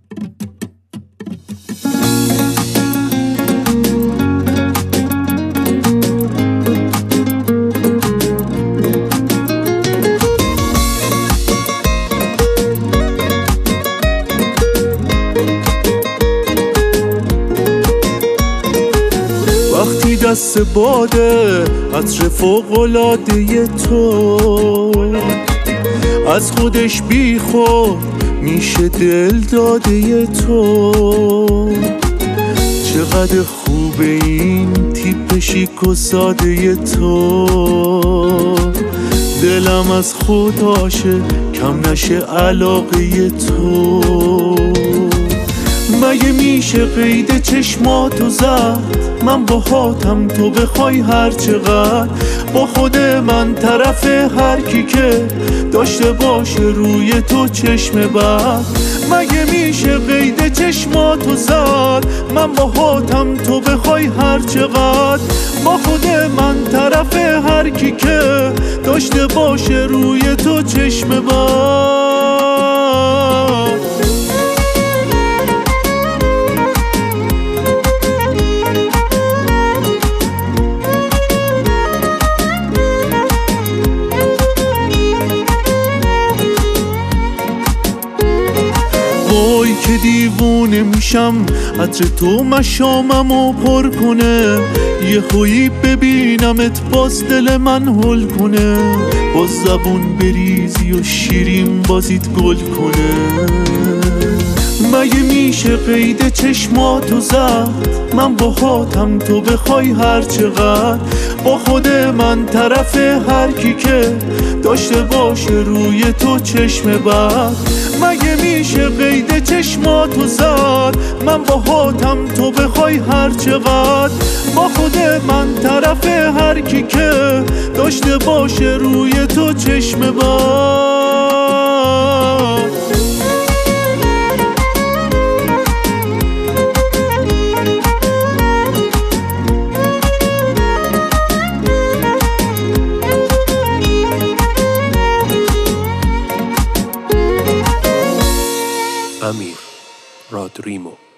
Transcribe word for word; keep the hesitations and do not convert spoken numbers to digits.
وقتی دست باده عطر فوق‌العاده تو از خودش بی خود میشه دل داده تو، چقدر خوبه این تیپ شیک و ساده تو، دلم از خوداشه کم نشه علاقه تو. مگه میشه قید چشماتو زد من با هاتم تو بخوای هر چقدر، با خود من طرف هر کی که داشته باشه روی تو چشم بد. مگه میشه قید چشماتو زد من با هاتم تو بخوای هر چقدر، با خود من طرف هر کی که داشته باشه روی تو چشم بد. وای که دیوونه میشم عطر تو مشاممو پر کنه، یه خویی ببینمت باز دل من هل کنه، باز زبون بریزی و شیرین بازیت گل کنه. مگه میشه قید چشماتو زد من با هاتم تو بخوای هر چقدر، با خود من طرف هر کی که داشته باشه روی تو چشم بد. مگه میشه قید چشماتو زد من با هاتم تو بخوای هر چقدر، با خود من طرف هر کی که داشته باشه روی تو چشم بد. امیر رادریمو